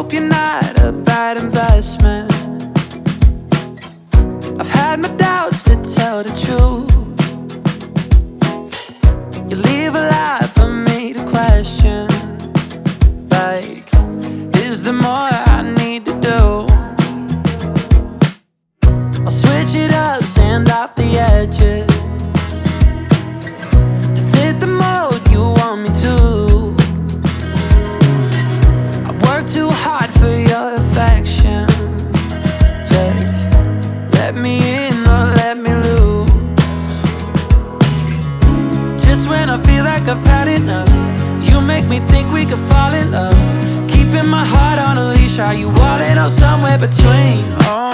hope you're not a bad investment. I've had my doubts, to tell the truth. You leave a lot for me to question. Like, is there more I need to do? I'll switch it up, sand off the edges to fit the mold you want me to. I work too hard for your affection. Just let me in or let me lose. Just when I feel like I've had enough, you make me think we could fall in love. Keeping my heart on a leash, are you walling or somewhere between? Oh,